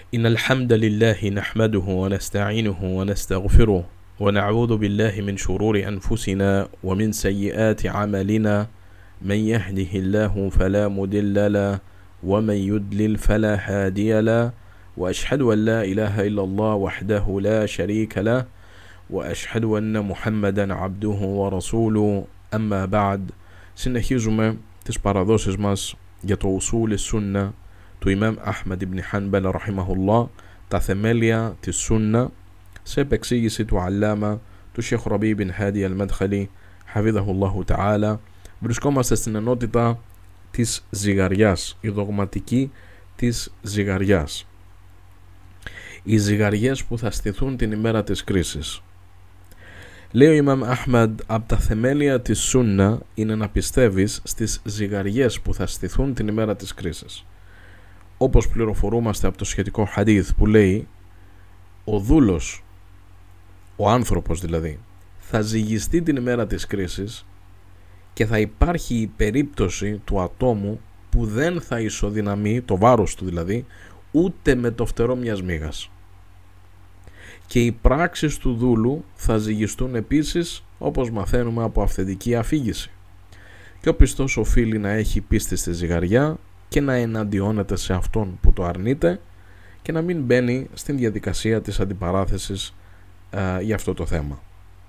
إن الحمد لله نحمده ونستعينه ونستغفره ونعوذ بالله من شرور أنفسنا ومن سيئات عملنا من يهده الله فلا مضل له ومن يضلل فلا هادي له وأشهد أن لا إله إلا الله وحده لا شريك له وأشهد أن محمدا عبده ورسوله. أما بعد. Συνεχίζουμε τις παραδόσεις μας για το Ουσούλ Σούννα του Ιμάμ Αχμαντ Ιμπν Χανμπαλ ραχιμαχουλlah, τα θεμέλια της Σούννα, σε επεξήγηση του Αλλάμα του Σιχ Ραμπί Μπιν Χάδι Αλ-Μαδχαλι χαφίδαχουλlahu ta'ala. Βρισκόμαστε στην ενότητα της ζυγαριάς, η δογματική της ζυγαριάς, οι ζυγαριές που θα στηθούν την ημέρα της κρίσης. Λέει ο Ιμάμ Αχμαντ, από τα θεμέλια της Σούννα είναι να πιστεύεις στις ζυγαριές που θα στηθούν την ημέρα της κρίσης. Όπως πληροφορούμαστε από το σχετικό χαδίθ που λέει, ο δούλος, ο άνθρωπος δηλαδή, θα ζυγιστεί την ημέρα της κρίσης και θα υπάρχει η περίπτωση του ατόμου που δεν θα ισοδυναμεί, το βάρος του δηλαδή, ούτε με το φτερό μιας μύγας. Και οι πράξεις του δούλου θα ζυγιστούν επίσης, όπως μαθαίνουμε από αυθεντική αφήγηση. Και ο πιστός οφείλει να έχει πίστη στη ζυγαριά και να εναντιώνεται σε αυτόν που το αρνείται και να μην μπαίνει στην διαδικασία της αντιπαράθεσης για αυτό το θέμα.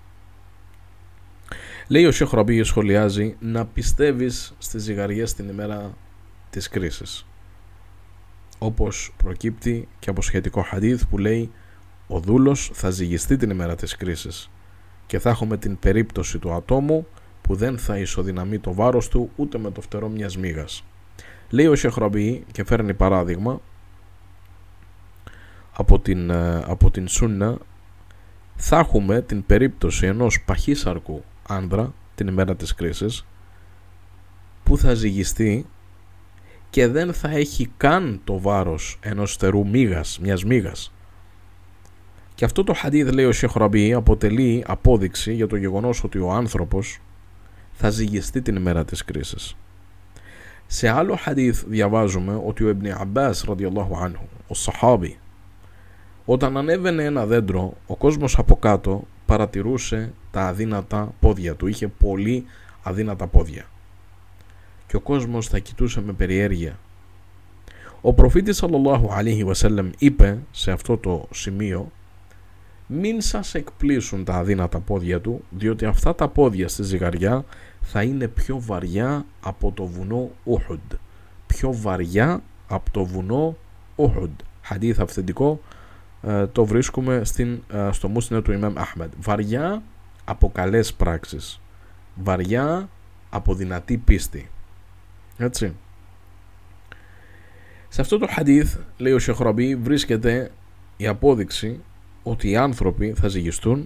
Λέει ο Σιχ Ραμπί, σχολιάζει, να πιστεύεις στις ζυγαριές την ημέρα της κρίσης, όπως προκύπτει και από σχετικό χαδίθ που λέει, ο δούλος θα ζυγιστεί την ημέρα της κρίσης και θα έχουμε την περίπτωση του ατόμου που δεν θα ισοδυναμεί το βάρος του ούτε με το φτερό μιας μύγας. Λέει ο Σιχ Ραμπί και φέρνει παράδειγμα από την Σούννα, θα έχουμε την περίπτωση ενός παχύσαρκου άνδρα την ημέρα της κρίσης που θα ζυγιστεί και δεν θα έχει καν το βάρος ενός στερού μύγας, μιας μύγας. Και αυτό το χαδίθ, λέει ο Σιχ Ραμπί, αποτελεί απόδειξη για το γεγονός ότι ο άνθρωπος θα ζυγιστεί την ημέρα της κρίσης. Σε άλλο χαδίθ διαβάζουμε ότι ο Ιμπν Αμπάς ραδιαλlahu ανχου, ο Σαχάμπι, όταν ανέβαινε ένα δέντρο, ο κόσμος από κάτω παρατηρούσε τα αδύνατα πόδια του. Είχε πολύ αδύνατα πόδια και ο κόσμος θα κοιτούσε με περιέργεια. Ο προφήτης σαλλαλλάχου αλaihi wasallam είπε σε αυτό το σημείο, μην σας εκπλήσουν τα αδύνατα πόδια του, διότι αυτά τα πόδια στη ζυγαριά θα είναι πιο βαριά από το βουνό Ουχουντ. Πιο βαριά από το βουνό Ουχουντ. Χαδίθ αυθεντικό, το βρίσκουμε στο Μούσνεδ του Ιμάμ Αχμαντ. Βαριά από καλές πράξεις, βαριά από δυνατή πίστη. Έτσι. Σε αυτό το χαδίθ, λέει ο Σιχ Ραμπί, βρίσκεται η απόδειξη ότι οι άνθρωποι θα ζυγιστούν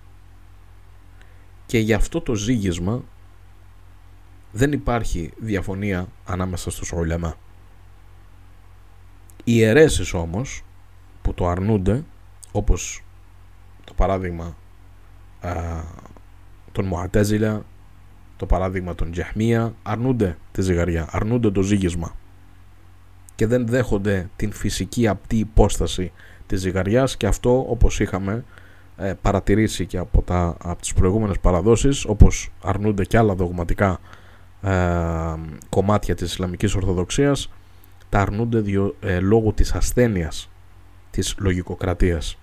και για αυτό το ζύγισμα δεν υπάρχει διαφωνία ανάμεσα στους ουλαμά. Οι αιρέσεις όμως που το αρνούνται, όπως το παράδειγμα των Μουατέζιλα, το παράδειγμα των Τζαχμία, αρνούνται τη ζυγαριά, αρνούνται το ζύγισμα και δεν δέχονται την φυσική απτή υπόσταση της ζυγαριάς, και αυτό, όπως είχαμε παρατηρήσει και από τις προηγούμενες παραδόσεις, όπως αρνούνται και άλλα δογματικά κομμάτια της Ισλαμικής Ορθοδοξίας, τα αρνούνται λόγω της ασθένειας της λογικοκρατίας.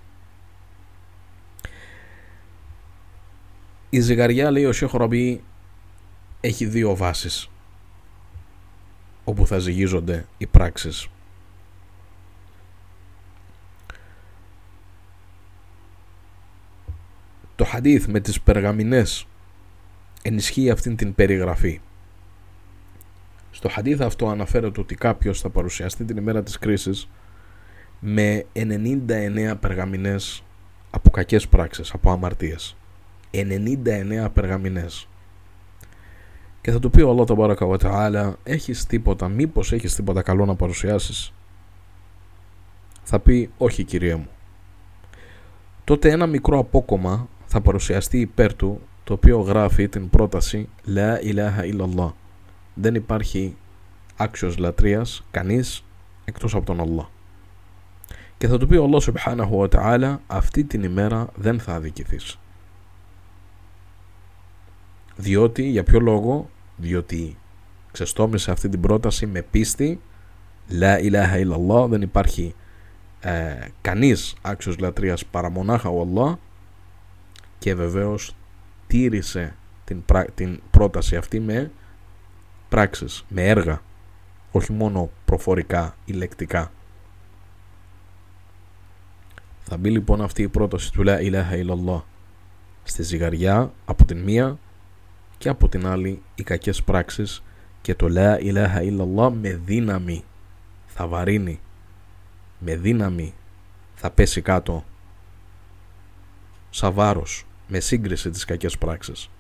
Η ζυγαριά, λέει ο Σιχ Ραμπί, έχει δύο βάσεις όπου θα ζυγίζονται οι πράξεις. Το χαδίθ με τις περγαμηνές ενισχύει αυτήν την περιγραφή. Στο χαδίθ αυτό αναφέρεται ότι κάποιος θα παρουσιαστεί την ημέρα της κρίσης με 99 περγαμηνές από κακές πράξεις, από αμαρτίες. 99 περγαμηνές. Και θα του πει ο Allah ταμπάρακα βα ταάλα, μήπως έχεις τίποτα καλό να παρουσιάσεις? Θα πει, όχι κύριε μου. Τότε ένα μικρό απόκομμα θα παρουσιαστεί υπέρ του, το οποίο γράφει την πρόταση «La ilaha illallah». Δεν υπάρχει άξιος λατρείας κανείς εκτός από τον Allah. και θα του πει ο Allah subhanahu wa ta'ala, αυτή την ημέρα δεν θα αδικηθείς. Διότι, για ποιο λόγο? Διότι ξεστόμησε αυτή την πρόταση με πίστη, La ilaha illallah, δεν υπάρχει κανείς άξιος λατρείας παρά μονάχα ο Allah, και βεβαίως τήρησε την πρόταση αυτή με πράξεις, με έργα, όχι μόνο προφορικά ή λεκτικά. Θα μπει λοιπόν αυτή η πρόταση του La ilaha illallah στη ζυγαριά από την μία, και από την άλλη οι κακές πράξεις, και το La ilaha illallah με δύναμη θα βαρύνει, με δύναμη θα πέσει κάτω σαν βάρος, με σύγκριση τις κακές πράξεις.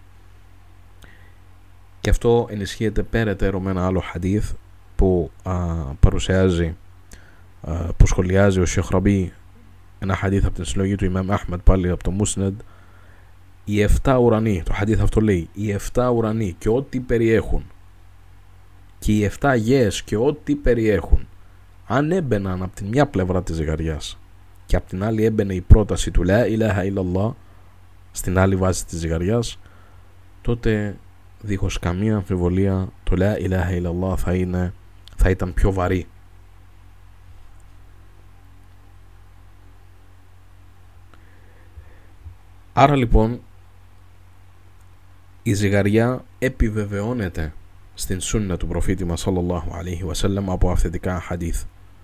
Και αυτό ενισχύεται περαιτέρω με ένα άλλο χαδίθ που παρουσιάζει, που σχολιάζει ο Σιχ Ραμπί, ένα χαδίθ από την συλλογή του Ιμάμ Αχμαντ, πάλι από το Μούσνεντ. Οι 7 ουρανοί, το χαδίθ αυτό λέει, οι 7 ουρανοί και ό,τι περιέχουν, και οι 7 γέες και ό,τι περιέχουν, αν έμπαιναν από την μια πλευρά της ζυγαριάς και από την άλλη έμπαινε η πρόταση του La ilaha illallah στην άλλη βάση της ζυγαριάς, τότε δίχως καμία αμφιβολία το La ilaha illallah θα ήταν πιο βαρύ. Άρα λοιπόν η ζυγαριά επιβεβαιώνεται στην σунνα του προφήτη μας sallallahu alaihi wasallam από αυθεντικά χαδίθ.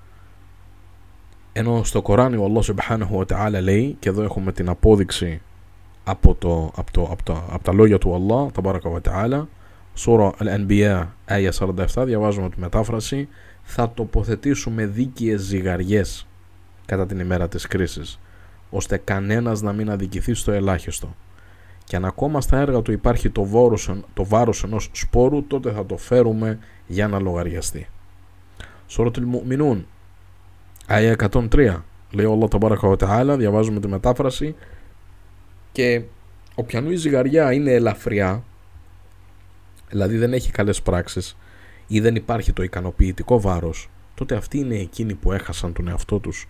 Ενώ στο Κοράνι ο Allah subhanahu wa ta'ala λέει, και εδώ έχουμε την απόδειξη από τα λόγια του Allah tabaraka wa ta'ala, Σούρα Al-Anbiya Aya 47, διαβάζουμε τη μετάφραση, θα τοποθετήσουμε δίκαιες ζυγαριές κατά την ημέρα της κρίσης, ώστε κανένας να μην αδικηθεί στο ελάχιστο. Και αν ακόμα στα έργα του υπάρχει το βάρος ενός σπόρου, τότε θα το φέρουμε για να λογαριαστεί. Σούρατουλ Μου'μινούν Aya 103, λέει ο Allah tabaraka wa ta'ala, διαβάζουμε τη μετάφραση, και οποιανού η ζυγαριά είναι ελαφριά, δηλαδή δεν έχει καλές πράξεις ή δεν υπάρχει το ικανοποιητικό βάρος, τότε αυτοί είναι εκείνοι που έχασαν τον εαυτό τους.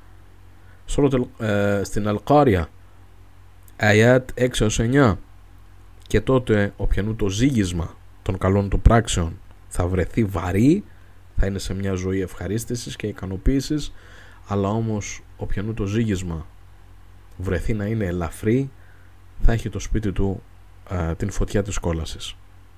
Στην Al-Qariya Ayat 6-9, και τότε οποιανού το ζύγισμα των καλών του πράξεων θα βρεθεί βαρύ, θα είναι σε μια ζωή ευχαρίστησης και ικανοποίησης, αλλά όμως οποιανού το ζύγισμα βρεθεί να είναι ελαφρύ, θα έχει το σπίτι του την φωτιά της κόλασης.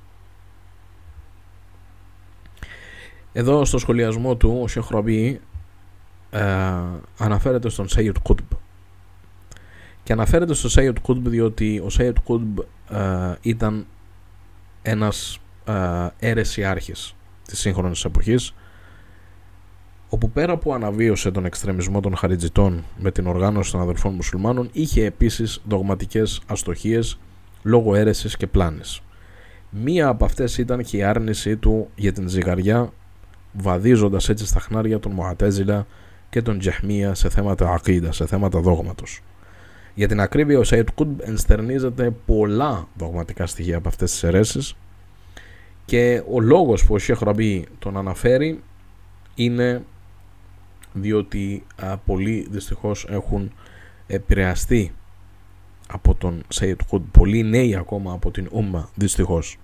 Εδώ στο σχολιασμό του ο Σιχ Ραμπί αναφέρεται στον Σέιντ Κουτμπ, και αναφέρεται στο Σέιντ Κουτμπ διότι ο Σέιντ Κουτμπ ήταν ένας αίρεσιάρχης της σύγχρονης εποχής, όπου πέρα που αναβίωσε τον εξτρεμισμό των Χαριτζιτών με την οργάνωση των αδελφών μουσουλμάνων, είχε επίσης δογματικές αστοχίες λόγω αίρεσης και πλάνης. Μία από αυτές ήταν και η άρνησή του για την ζυγαριά, βαδίζοντας έτσι στα χνάρια των Μουατέζιλα και των Τζαχμία σε θέματα ακίδα, σε θέματα δόγματος. Για την ακρίβεια, ο Σέιντ Κουτμπ ενστερνίζεται πολλά δογματικά στοιχεία από αυτές τις αιρέσεις, και ο λόγος που ο Σιχ Ραμπί τον αναφέρει είναι διότι πολλοί δυστυχώς έχουν επηρεαστεί από τον Σέιντ Κουτμπ, πολλοί νέοι ακόμα από την Ούμμα, δυστυχώς.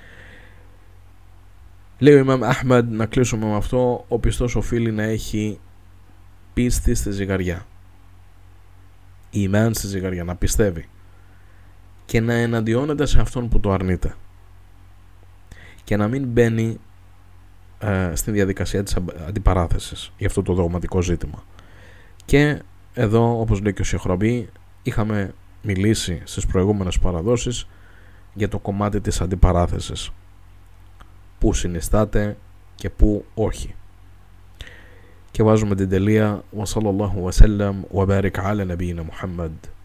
Λέει ο Ιμάμ Αχμαντ, να κλείσουμε με αυτό, ο πιστός οφείλει να έχει πίστη στη ζυγαριά, ήμαν στη ζυγαριά, να πιστεύει και να εναντιώνεται σε αυτόν που το αρνείται, και να μην μπαίνει στη διαδικασία της αντιπαράθεσης για αυτό το δογματικό ζήτημα. Και εδώ, όπως λέει και ο Σιχ Ραμπί, είχαμε μιλήσει στις προηγούμενες παραδόσεις για το κομμάτι της αντιπαράθεσης, που συνιστάται και που όχι. Και βάζουμε την τελεία. Wa sallallahu wa sallam wa barik ala nabiyyina Muhammad.